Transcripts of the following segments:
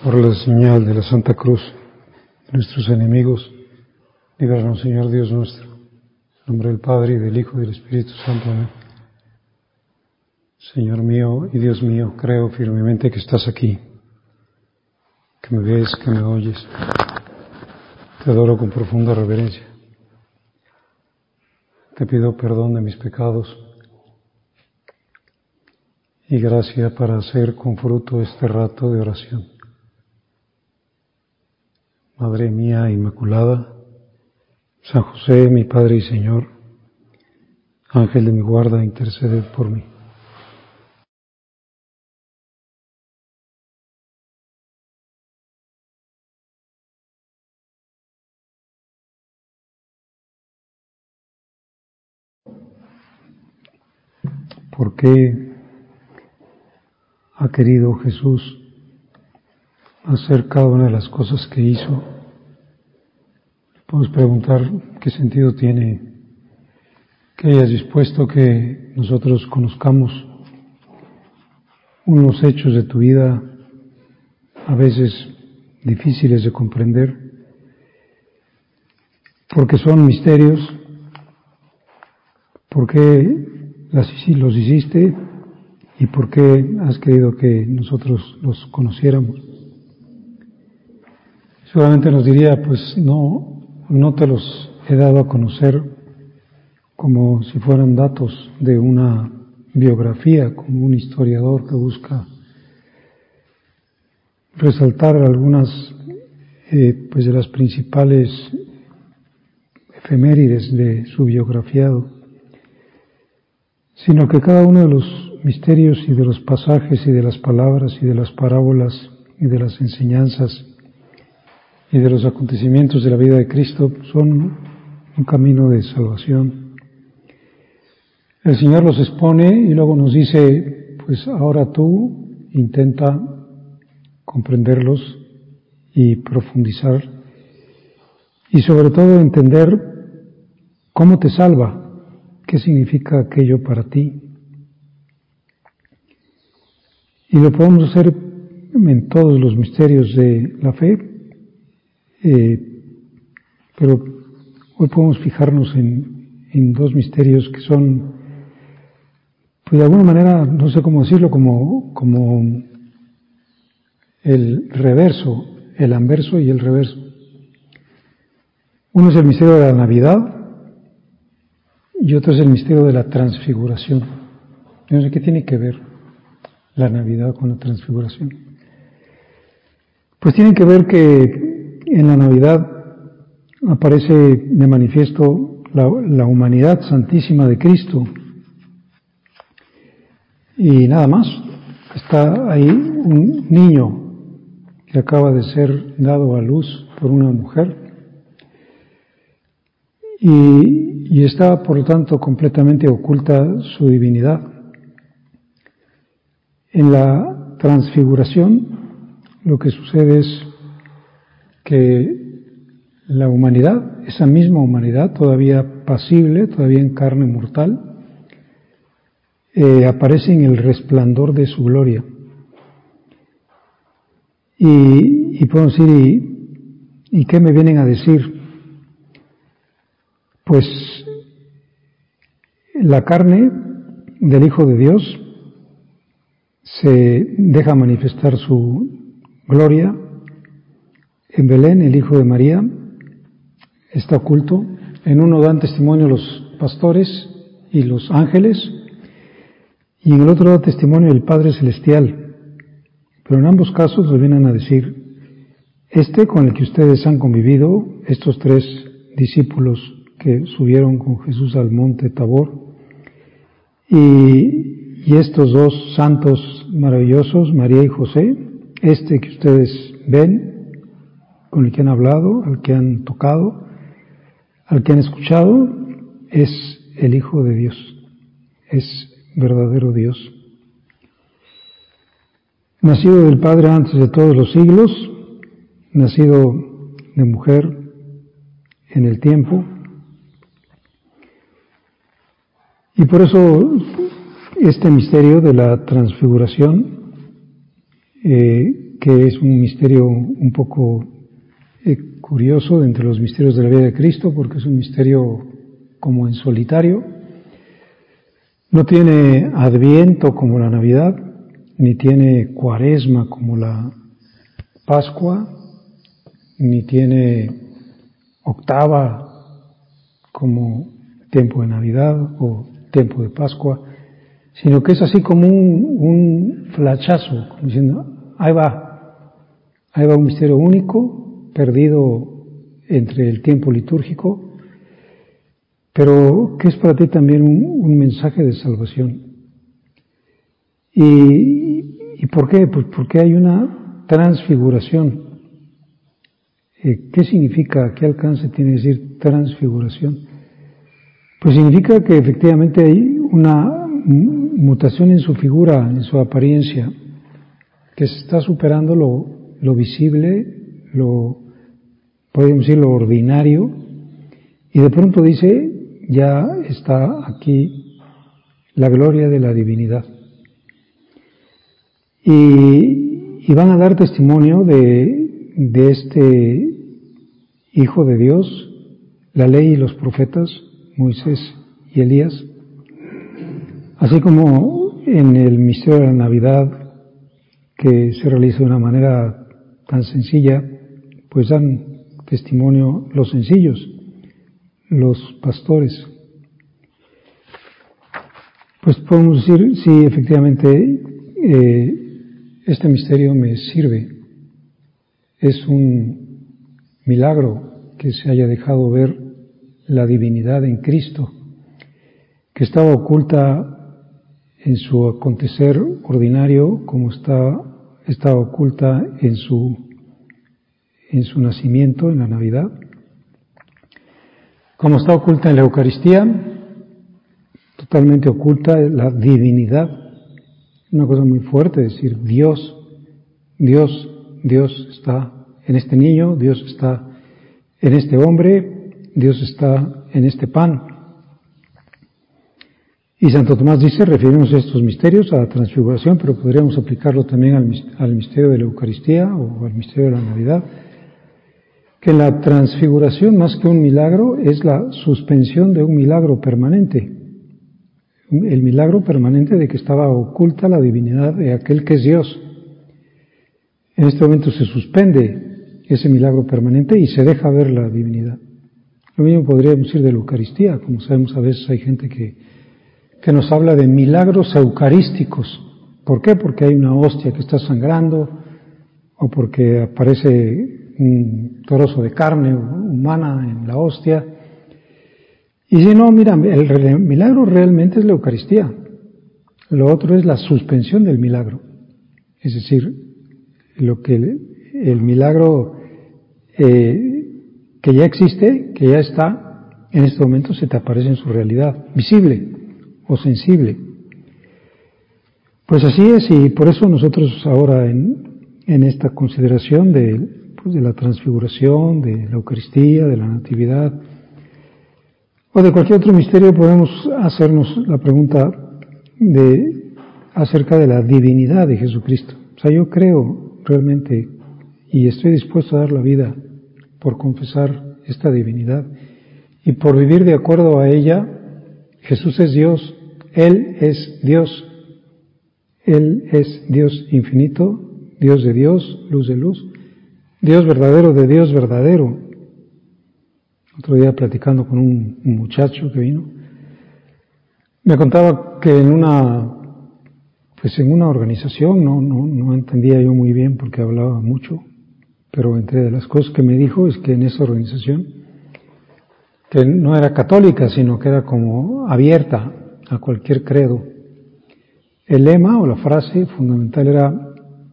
Por la señal de la Santa Cruz de nuestros enemigos, líbranos, Señor Dios nuestro. En nombre del Padre, y del Hijo, y del Espíritu Santo. Amén. Señor mío y Dios mío, creo firmemente que estás aquí, que me ves, que me oyes. Te adoro con profunda reverencia. Te pido perdón de mis pecados y gracia para hacer con fruto este rato de oración. Madre mía Inmaculada, San José, mi Padre y Señor, Ángel de mi guarda, interceded por mí. ¿Por qué ha querido Jesús hacer cada una de las cosas que hizo? Podemos preguntar qué sentido tiene que hayas dispuesto que nosotros conozcamos unos hechos de tu vida a veces difíciles de comprender, porque son misterios. ¿Por qué los hiciste y por qué has querido que nosotros los conociéramos? Seguramente nos diría, pues no te los he dado a conocer como si fueran datos de una biografía, como un historiador que busca resaltar algunas pues de las principales efemérides de su biografiado, sino que cada uno de los misterios y de los pasajes y de las palabras y de las parábolas y de las enseñanzas y de los acontecimientos de la vida de Cristo son un camino de salvación. El Señor los expone y luego nos dice, pues ahora tú intenta comprenderlos y profundizar y sobre todo entender cómo te salva, qué significa aquello para ti. Y lo podemos hacer en todos los misterios de la fe, pero hoy podemos fijarnos en dos misterios que son, pues de alguna manera, no sé cómo decirlo, como el reverso, el anverso y el reverso. Uno es el misterio de la Navidad y otro es el misterio de la transfiguración. Yo no sé qué tiene que ver la Navidad con la transfiguración. Pues tiene que ver que en la Navidad aparece de manifiesto la humanidad santísima de Cristo. Y nada más, está ahí un niño que acaba de ser dado a luz por una mujer y está por lo tanto completamente oculta su divinidad. En la transfiguración lo que sucede es que la humanidad, esa misma humanidad todavía pasible, todavía en carne mortal, aparece en el resplandor de su gloria. Y podemos decir, ¿y qué me vienen a decir? Pues la carne del Hijo de Dios se deja manifestar su gloria en Belén. El Hijo de María está oculto. En uno dan testimonio los pastores y los ángeles, y en el otro da testimonio el Padre Celestial. Pero en ambos casos nos vienen a decir, con el que ustedes han convivido, estos tres discípulos que subieron con Jesús al monte Tabor, y estos dos santos maravillosos, María y José, que ustedes ven, con el que han hablado, al que han tocado, al que han escuchado, es el Hijo de Dios, es verdadero Dios. Nacido del Padre antes de todos los siglos, nacido de mujer en el tiempo, y por eso este misterio de la transfiguración, que que es un misterio un poco curioso entre los misterios de la vida de Cristo, porque es un misterio como en solitario. No tiene Adviento como la Navidad, ni tiene Cuaresma como la Pascua, ni tiene octava como tiempo de Navidad o tiempo de Pascua, sino que es así como un flachazo, como diciendo, ahí va un misterio único, perdido entre el tiempo litúrgico, pero que es para ti también un mensaje de salvación. ¿Y por qué? Pues porque hay una transfiguración. ¿Qué significa? ¿Qué alcance tiene decir transfiguración? Pues significa que efectivamente hay una mutación en su figura, en su apariencia, que se está superando lo visible, podemos decir lo ordinario, y de pronto dice, ya está aquí la gloria de la divinidad. Y van a dar testimonio de este Hijo de Dios, la ley y los profetas, Moisés y Elías, así como en el misterio de la Navidad, que se realiza de una manera tan sencilla, pues dan testimonio los sencillos, los pastores. Pues podemos decir, sí, efectivamente, este misterio me sirve. Es un milagro que se haya dejado ver la divinidad en Cristo, que estaba oculta en su acontecer ordinario, como estaba oculta en su nacimiento, en la Navidad, como está oculta en la Eucaristía, totalmente oculta la divinidad. Una cosa muy fuerte decir Dios está en este niño, Dios está en este hombre, Dios está en este pan. Y Santo Tomás dice, referimos a estos misterios a la transfiguración, pero podríamos aplicarlo también al misterio de la Eucaristía o al misterio de la Navidad, que la transfiguración, más que un milagro, es la suspensión de un milagro permanente. El milagro permanente de que estaba oculta la divinidad de aquel que es Dios. En este momento se suspende ese milagro permanente y se deja ver la divinidad. Lo mismo podríamos decir de la Eucaristía. Como sabemos, a veces hay gente que nos habla de milagros eucarísticos. ¿Por qué? Porque hay una hostia que está sangrando, o porque aparece un trozo de carne humana en la hostia. Y si no, mira, el milagro realmente es la Eucaristía. Lo otro es la suspensión del milagro. Es decir, lo que el milagro que ya existe, que ya está, en este momento se te aparece en su realidad, visible o sensible. Pues así es, y por eso nosotros ahora en esta consideración de la transfiguración, de la Eucaristía, de la Natividad, o de cualquier otro misterio, podemos hacernos la pregunta acerca de la divinidad de Jesucristo. O sea, yo creo realmente y estoy dispuesto a dar la vida por confesar esta divinidad y por vivir de acuerdo a ella. Jesús es Dios, Él es Dios infinito, Dios de Dios, luz de luz, Dios verdadero de Dios verdadero. Otro día platicando con un muchacho que vino, me contaba que en una organización, no entendía yo muy bien porque hablaba mucho, pero entre las cosas que me dijo es que en esa organización, que no era católica, sino que era como abierta a cualquier credo, el lema o la frase fundamental era: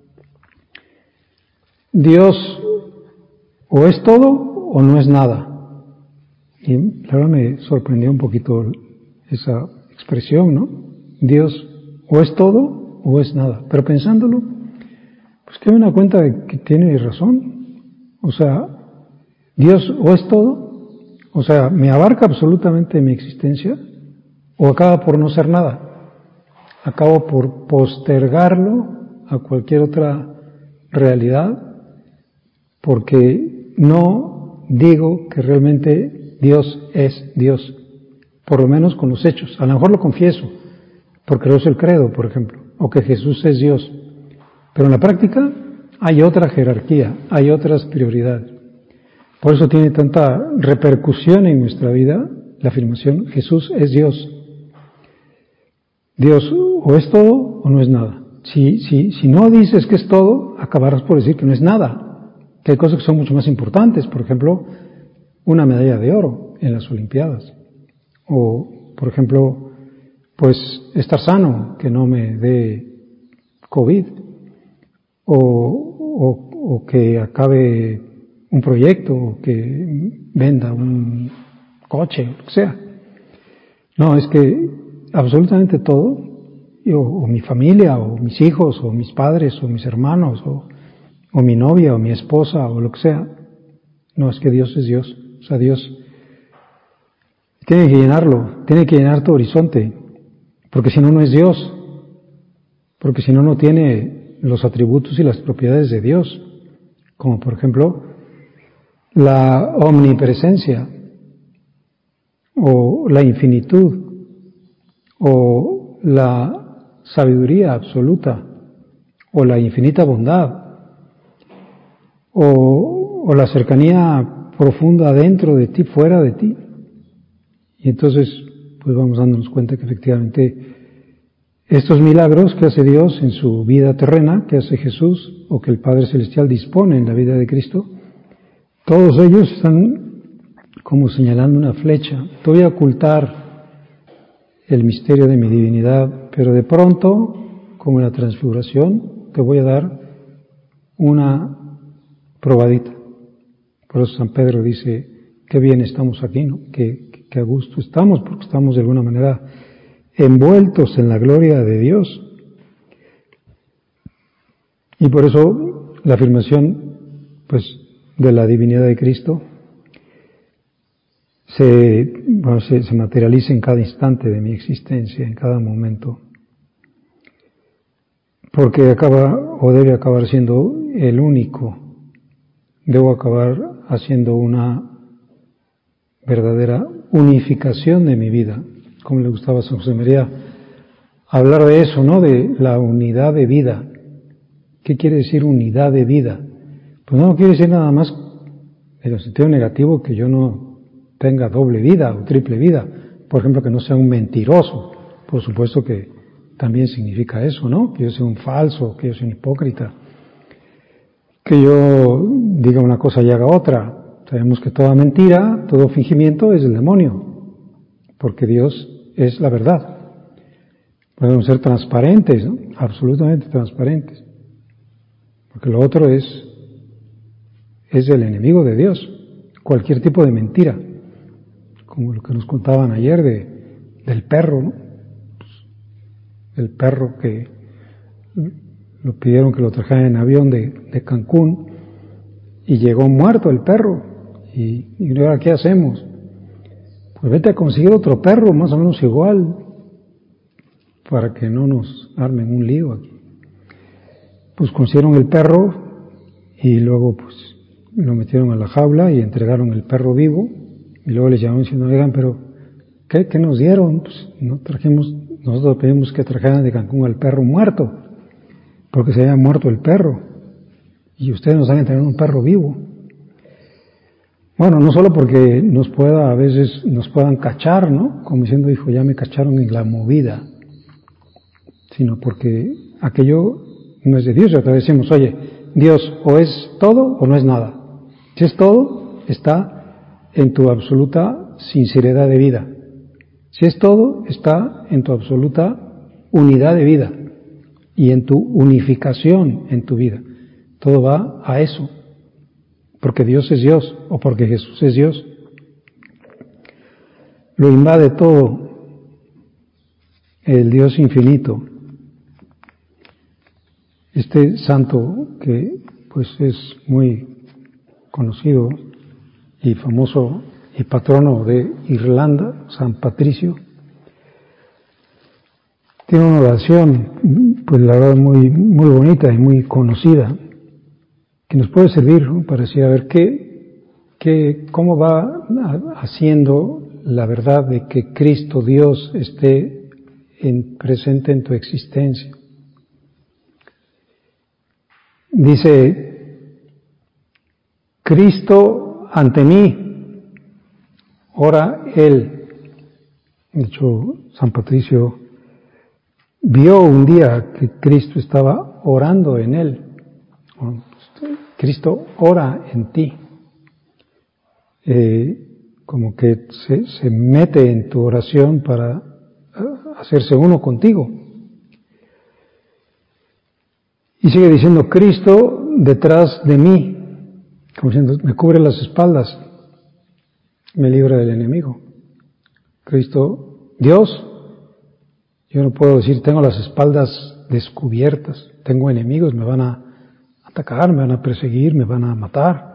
Dios o es todo o no es nada. Y la verdad me sorprendió un poquito esa expresión, ¿no? Dios o es todo o es nada. Pero pensándolo, pues que me da cuenta de que tiene razón. O sea, Dios o es todo, o sea, me abarca absolutamente mi existencia, o acaba por no ser nada. Acabo por postergarlo a cualquier otra realidad porque no digo que realmente Dios es Dios, por lo menos con los hechos. A lo mejor lo confieso, porque lo es el credo, por ejemplo, o que Jesús es Dios. Pero en la práctica hay otra jerarquía, hay otras prioridades. Por eso tiene tanta repercusión en nuestra vida la afirmación: Jesús es Dios. Dios o es todo o no es nada. Si no dices que es todo, acabarás por decir que no es nada, que hay cosas que son mucho más importantes, por ejemplo, una medalla de oro en las Olimpiadas, o por ejemplo, pues estar sano, que no me dé COVID, o que acabe un proyecto, o que venda un coche, lo que sea. No, es que absolutamente todo, o mi familia, o mis hijos, o mis padres, o mis hermanos, o mi novia, o mi esposa, o lo que sea. No, es que Dios es Dios. O sea, Dios tiene que llenarlo, tiene que llenar tu horizonte, porque si no, no es Dios. Porque si no, no tiene los atributos y las propiedades de Dios, como por ejemplo la omnipresencia, o la infinitud, o la sabiduría absoluta, o la infinita bondad, o la cercanía profunda dentro de ti, fuera de ti. Y entonces, pues vamos dándonos cuenta que efectivamente estos milagros que hace Dios en su vida terrena, que hace Jesús, o que el Padre Celestial dispone en la vida de Cristo, todos ellos están como señalando una flecha. Te voy a ocultar el misterio de mi divinidad, pero de pronto, como en la transfiguración, te voy a dar una probadita. Por eso San Pedro dice: qué bien estamos aquí, ¿no? Qué a gusto estamos, porque estamos de alguna manera envueltos en la gloria de Dios. Y por eso la afirmación, pues, de la divinidad de Cristo se materializa en cada instante de mi existencia, en cada momento, porque acaba o debe acabar siendo el único. Debo acabar haciendo una verdadera unificación de mi vida, como le gustaba a San José María hablar de eso, ¿no? De la unidad de vida. ¿Qué quiere decir unidad de vida? Pues no quiere decir nada más en el sentido negativo que yo no tenga doble vida o triple vida. Por ejemplo, que no sea un mentiroso. Por supuesto que también significa eso, ¿no? Que yo sea un falso, que yo sea un hipócrita. Que yo diga una cosa y haga otra. Sabemos que toda mentira, todo fingimiento es del demonio, porque Dios es la verdad. Podemos ser transparentes, ¿no? Absolutamente transparentes, porque lo otro es el enemigo de Dios. Cualquier tipo de mentira, como lo que nos contaban ayer del perro, ¿no? El perro que lo pidieron que lo trajeran en avión de Cancún y llegó muerto el perro. ¿Y ahora qué hacemos? Pues vete a conseguir otro perro más o menos igual, para que no nos armen un lío aquí. Pues consiguieron el perro y luego pues lo metieron a la jaula y entregaron el perro vivo, y luego les llamaron diciendo: oigan, pero ¿qué nos dieron? Pues nosotros pedimos que trajeran de Cancún al perro muerto, porque se había muerto el perro, y ustedes nos han entregado un perro vivo. Bueno, no solo porque a veces nos puedan cachar, ¿no? Como diciendo: hijo, ya me cacharon en la movida, sino porque aquello no es de Dios. Y otra vez decimos: oye, Dios o es todo o no es nada. Si es todo, está en tu absoluta sinceridad de vida. Si es todo, está en tu absoluta unidad de vida y en tu unificación en tu vida. Todo va a eso, porque Dios es Dios o porque Jesús es Dios. Lo invade todo el Dios infinito. Este santo que pues es muy conocido y famoso y patrono de Irlanda, San Patricio, tiene una oración, pues la verdad muy bonita y muy conocida, que nos puede servir, ¿no?, para decir, a ver, cómo va haciendo la verdad de que Cristo Dios esté presente en tu existencia. Dice, Cristo ante mí, ora Él. De hecho, San Patricio vio un día que Cristo estaba orando en Él. Cristo ora en ti. Como que se mete en tu oración para hacerse uno contigo. Y sigue diciendo, Cristo detrás de mí, como diciendo, me cubre las espaldas, me libra del enemigo. Cristo, Dios, yo no puedo decir, tengo las espaldas descubiertas, tengo enemigos, me van a atacar, me van a perseguir, me van a matar.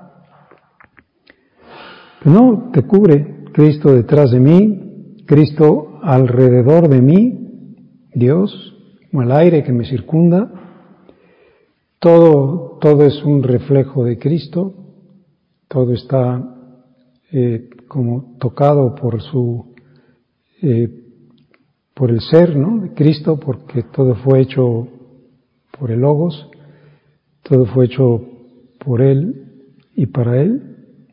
Pero no, te cubre Cristo detrás de mí, Cristo alrededor de mí, Dios, como el aire que me circunda. Todo es un reflejo de Cristo, todo está como tocado por por el ser, ¿no?, de Cristo, porque todo fue hecho por el Logos, todo fue hecho por Él y para Él.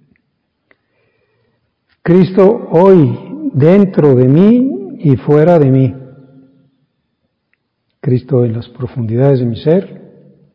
Cristo hoy dentro de mí y fuera de mí. Cristo en las profundidades de mi ser.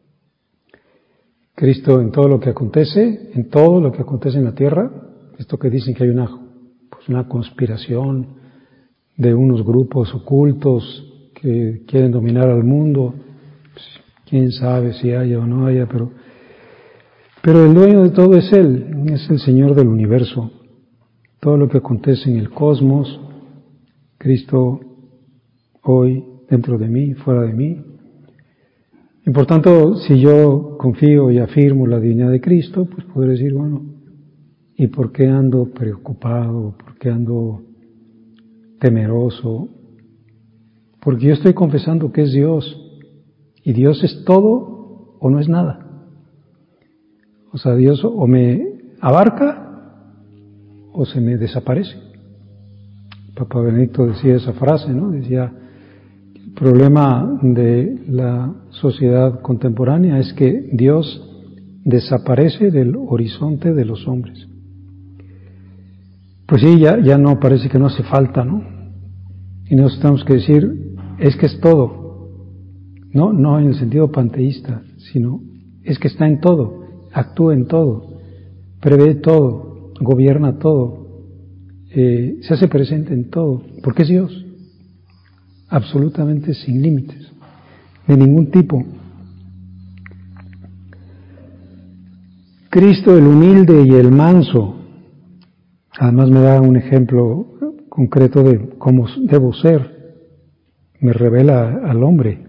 Cristo en todo lo que acontece, en la tierra. Esto que dicen que hay una conspiración de unos grupos ocultos que quieren dominar al mundo. Pues, quién sabe si haya o no haya, pero el dueño de todo es Él, es el Señor del universo. Todo lo que acontece en el cosmos, Cristo hoy dentro de mí, fuera de mí. Y por tanto, si yo confío y afirmo la divinidad de Cristo, pues podré decir, bueno, ¿y por qué ando preocupado? ¿Por qué ando temeroso? Porque yo estoy confesando que es Dios, y Dios es todo o no es nada. O sea, Dios o me abarca o se me desaparece. Papa Benedicto decía esa frase, ¿no? Decía, el problema de la sociedad contemporánea es que Dios desaparece del horizonte de los hombres. Pues sí, ya no, parece que no hace falta, ¿no? Y nosotros tenemos que decir, es que es todo. No en el sentido panteísta, sino es que está en todo, actúa en todo, prevé todo, gobierna todo, se hace presente en todo, porque es Dios, absolutamente sin límites, de ningún tipo. Cristo el humilde y el manso, además me da un ejemplo concreto de cómo debo ser, me revela al hombre.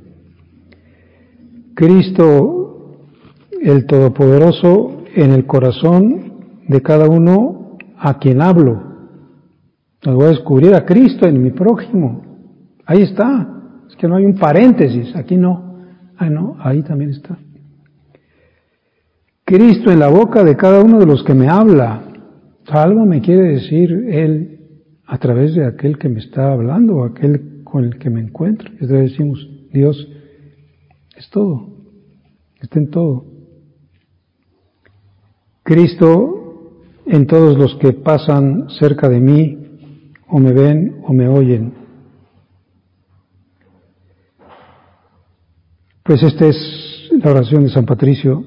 Cristo el Todopoderoso en el corazón de cada uno a quien hablo. Voy a descubrir a Cristo en mi prójimo. Ahí está. Es que no hay un paréntesis. Aquí no. No, ahí también está. Cristo en la boca de cada uno de los que me habla. Algo me quiere decir Él a través de aquel que me está hablando o aquel con el que me encuentro. Entonces decimos, Dios es todo. Está en todo. Cristo en todos los que pasan cerca de mí, o me ven o me oyen. Pues esta es la oración de San Patricio.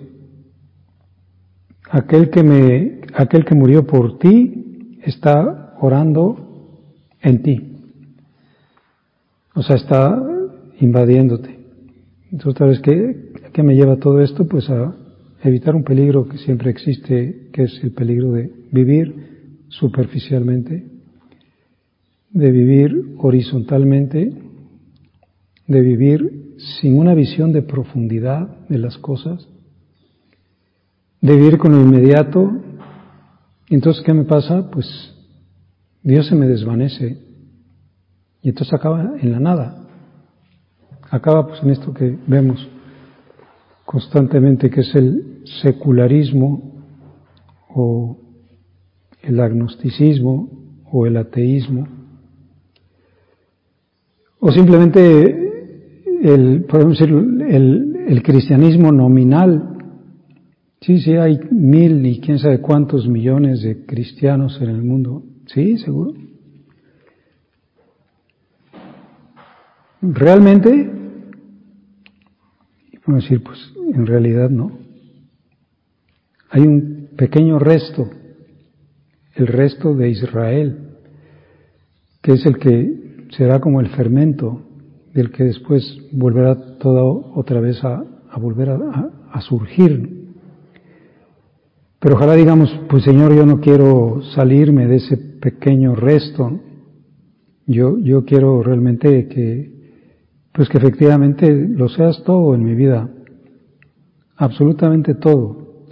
Aquel que murió por ti está orando en ti. O sea, está invadiéndote. Entonces, ¿sabes qué me lleva todo esto? Pues a evitar un peligro que siempre existe, que es el peligro de vivir superficialmente, de vivir horizontalmente, de vivir sin una visión de profundidad de las cosas, de vivir con lo inmediato. Entonces, ¿qué me pasa? Pues Dios se me desvanece y entonces acaba en la nada. Acaba pues en esto que vemos constantemente, que es el secularismo o el agnosticismo o el ateísmo, o simplemente podemos decir, el cristianismo nominal. Sí, hay 1000 y quién sabe cuántos millones de cristianos en el mundo. Sí, seguro. Realmente, podemos decir, pues en realidad no. Hay un pequeño resto, el resto de Israel, que es el que será como el fermento, del que después volverá todo otra vez a volver a surgir. Pero ojalá digamos, pues Señor, yo no quiero salirme de ese pequeño resto. Yo quiero realmente que efectivamente lo seas todo en mi vida. Absolutamente todo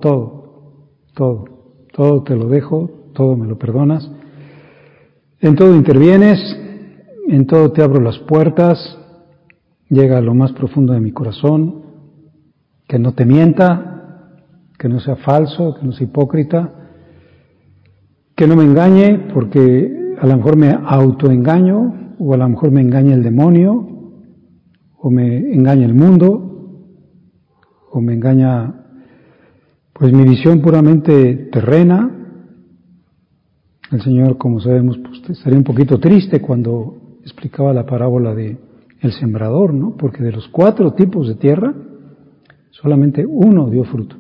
te lo dejo, todo me lo perdonas. En todo intervienes, en todo te abro las puertas, llega a lo más profundo de mi corazón, que no te mienta, que no sea falso, que no sea hipócrita, que no me engañe, porque a lo mejor me autoengaño, o a lo mejor me engaña el demonio, o me engaña el mundo, o me engaña pues mi visión puramente terrena. El Señor, como sabemos, pues estaría un poquito triste cuando explicaba la parábola de el sembrador, ¿no? Porque de los 4 tipos de tierra, solamente uno dio fruto.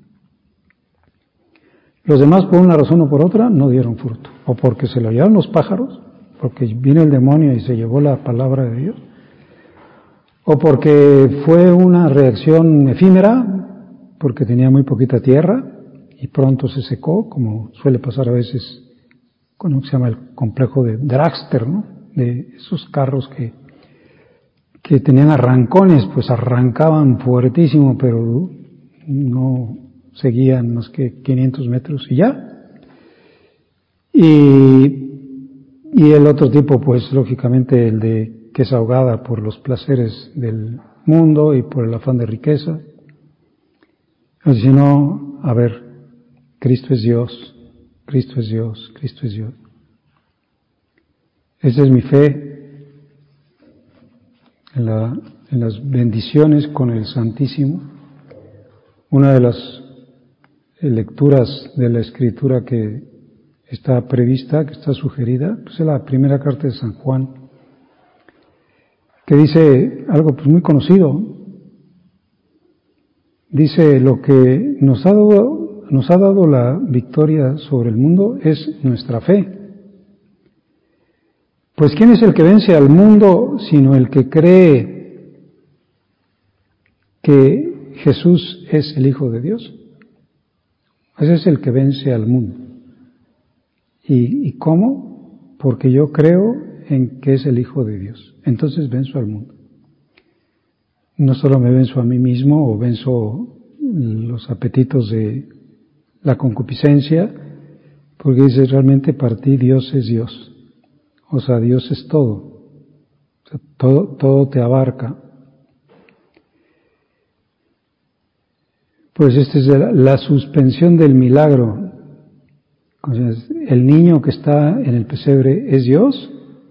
Los demás, por una razón o por otra, no dieron fruto. O porque se lo llevaron los pájaros, porque vino el demonio y se llevó la palabra de Dios, o porque fue una reacción efímera, porque tenía muy poquita tierra y pronto se secó, como suele pasar a veces con lo que se llama el complejo de dragster, ¿no? De esos carros que tenían arrancones, pues arrancaban fuertísimo, pero no seguían más que 500 metros y ya. Y el otro tipo, pues lógicamente el de que es ahogada por los placeres del mundo y por el afán de riqueza. Si no, a ver, Cristo es Dios, Cristo es Dios, Cristo es Dios. Esa es mi fe en las bendiciones con el Santísimo. Una de las lecturas de la Escritura que está prevista, que está sugerida, pues es la primera carta de San Juan, que dice algo pues muy conocido. Dice: lo que nos ha dado la victoria sobre el mundo es nuestra fe. Pues ¿quién es el que vence al mundo sino el que cree que Jesús es el Hijo de Dios? Ese es el que vence al mundo. ¿Y cómo? Porque yo creo en que es el Hijo de Dios. Entonces venzo al mundo. No solo me venzo a mí mismo o venzo los apetitos de la concupiscencia, porque dice realmente para ti Dios es Dios. O sea, Dios es todo. O sea, todo te abarca. Pues esta es la suspensión del milagro. O sea, el niño que está en el pesebre es Dios.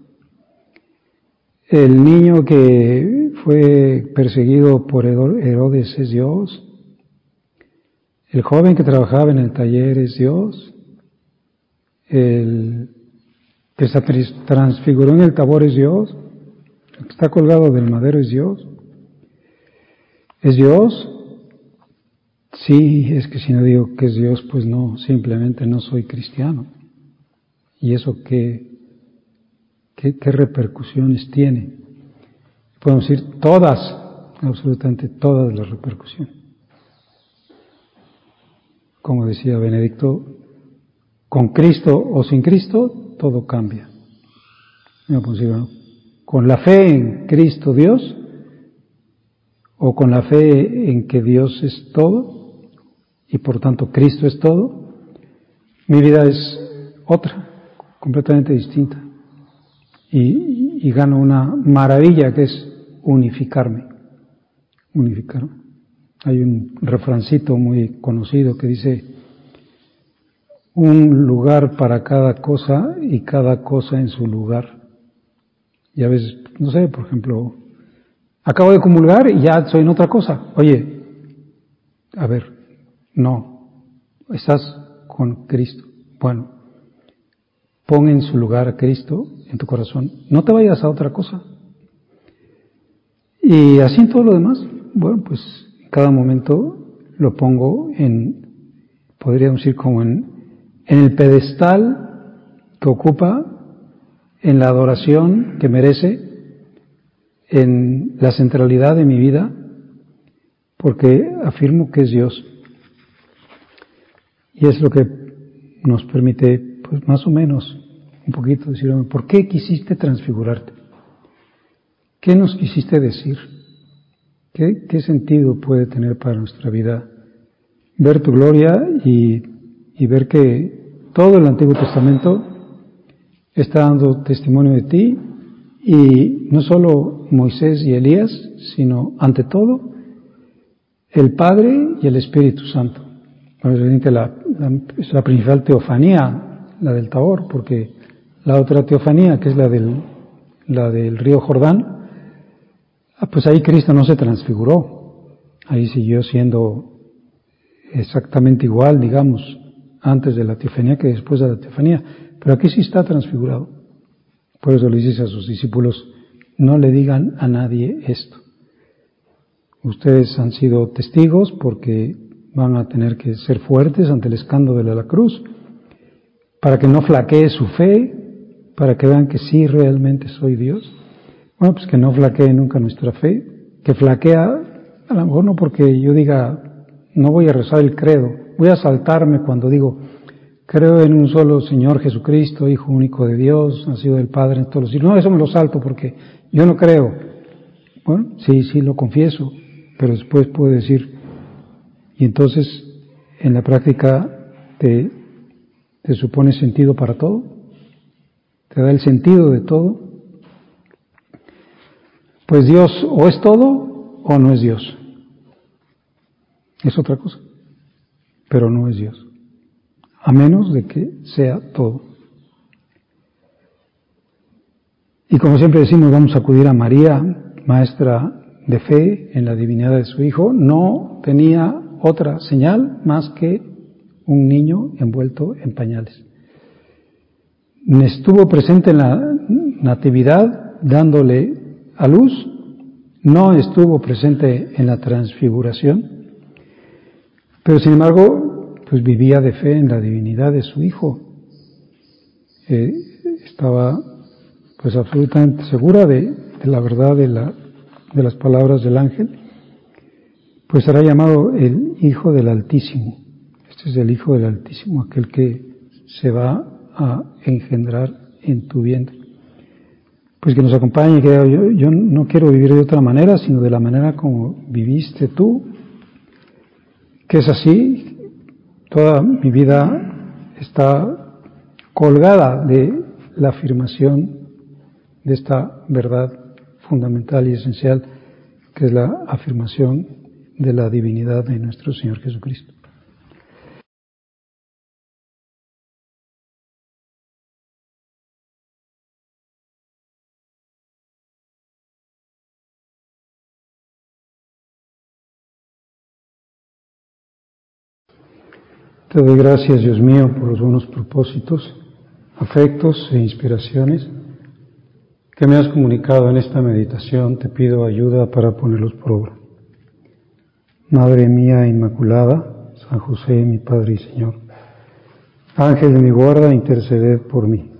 El niño que fue perseguido por Herodes es Dios. El joven que trabajaba en el taller es Dios. El que se transfiguró en el Tabor es Dios. El que está colgado del madero es Dios. ¿Es Dios? Sí, es que si no digo que es Dios, pues no, simplemente no soy cristiano. ¿Y eso qué repercusiones tiene? Podemos decir todas, absolutamente todas las repercusiones. Como decía Benedicto, con Cristo o sin Cristo, todo cambia. No podemos decir, ¿no? Con la fe en Cristo Dios, o con la fe en que Dios es todo, y por tanto Cristo es todo, mi vida es otra, completamente distinta. Y gano una maravilla que es unificarme. Hay un refrancito muy conocido que dice: un lugar para cada cosa y cada cosa en su lugar. Y a veces, no sé, por ejemplo, acabo de comulgar y ya soy en otra cosa. Oye, a ver, no, estás con Cristo. Bueno, pon en su lugar a Cristo en tu corazón. No te vayas a otra cosa. Y así en todo lo demás, bueno, pues en cada momento lo pongo podríamos decir como en el pedestal que ocupa, en la adoración que merece, en la centralidad de mi vida, porque afirmo que es Dios. Y es lo que nos permite, pues más o menos, un poquito decirme, ¿por qué quisiste transfigurarte? ¿Qué nos quisiste decir? ¿Qué sentido puede tener para nuestra vida ver tu gloria y ver que todo el Antiguo Testamento está dando testimonio de ti, y no solo Moisés y Elías, sino ante todo el Padre y el Espíritu Santo? Obviamente es la principal teofanía, la del Tabor, porque la otra teofanía, que es la del río Jordán, pues ahí Cristo no se transfiguró, ahí siguió siendo exactamente igual, digamos, antes de la teofanía que después de la teofanía, pero aquí sí está transfigurado. Por eso le dice a sus discípulos: no le digan a nadie esto. Ustedes han sido testigos porque van a tener que ser fuertes ante el escándalo de la cruz, para que no flaquee su fe, para que vean que sí realmente soy Dios. Bueno, pues que no flaquee nunca nuestra fe, que flaquea a lo mejor no porque yo diga, no voy a rezar el credo, voy a saltarme cuando digo, creo en un solo Señor Jesucristo, Hijo único de Dios, nacido del Padre en todos los siglos. No, eso me lo salto porque yo no creo. Bueno, sí lo confieso, pero después puedo decir, y entonces en la práctica te supone sentido para todo, te da el sentido de todo. Pues Dios o es todo o no es Dios. Es otra cosa, pero no es Dios, a menos de que sea todo. Y como siempre decimos, vamos a acudir a María, maestra de fe en la divinidad de su Hijo. No tenía otra señal más que un niño envuelto en pañales. Estuvo presente en la natividad dándole a luz, no estuvo presente en la transfiguración, pero sin embargo pues vivía de fe en la divinidad de su Hijo. Estaba pues absolutamente segura de la verdad de las palabras del ángel. Pues será llamado el Hijo del Altísimo. Este es el Hijo del Altísimo, aquel que se va a engendrar en tu vientre. Pues que nos acompañe, que yo no quiero vivir de otra manera, sino de la manera como viviste tú, que es así. Toda mi vida está colgada de la afirmación de esta verdad fundamental y esencial, que es la afirmación de la divinidad de nuestro Señor Jesucristo. Te doy gracias, Dios mío, por los buenos propósitos, afectos e inspiraciones que me has comunicado en esta meditación. Te pido ayuda para ponerlos por obra. Madre mía Inmaculada, San José, mi Padre y Señor, Ángel de mi guarda, interceded por mí.